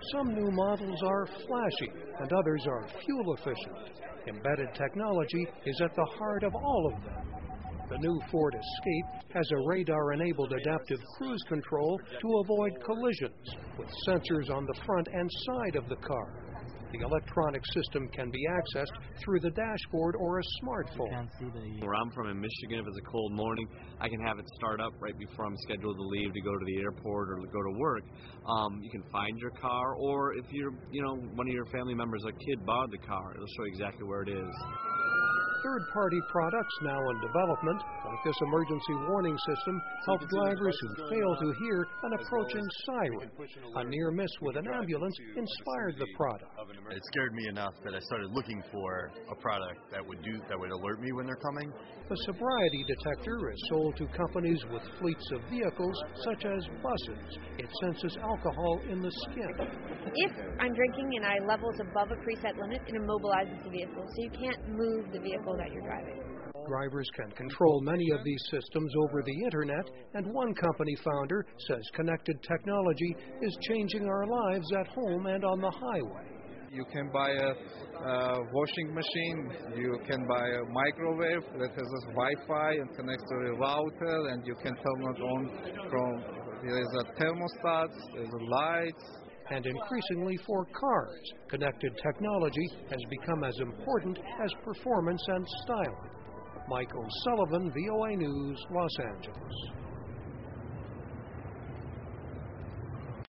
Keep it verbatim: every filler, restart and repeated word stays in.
Some new models are flashy and others are fuel efficient. Embedded technology is at the heart of all of them. The new Ford Escape has a radar-enabled adaptive cruise control to avoid collisions with sensors on the front and side of the car. The electronic system can be accessed through the dashboard or a smartphone. Where I'm from in Michigan, if it's a cold morning, I can have it start up right before I'm scheduled to leave to go to the airport or to go to work. Um, you can find your car, or if you're, you know, one of your family members, a kid, borrowed the car, it'll show you exactly where it is. Third-party products now in development, like this emergency warning system, help drivers who fail to hear an approaching siren. A near miss with an ambulance inspired the product. It scared me enough that I started looking for a product that would do that would alert me when they're coming. The sobriety detector is sold to companies with fleets of vehicles, such as buses. It senses alcohol in the skin. If I'm drinking and I levels above a preset limit, it immobilizes the vehicle, so you can't move the vehicle that you're driving. Drivers can control many of these systems over the internet, and one company founder says connected technology is changing our lives at home and on the highway. You can buy a uh, washing machine, you can buy a microwave that has a Wi-Fi and connects to a router, and you can turn it on from, there's a thermostat, there's a lights. And increasingly for cars, connected technology has become as important as performance and styling. Mike O'Sullivan, V O A News, Los Angeles.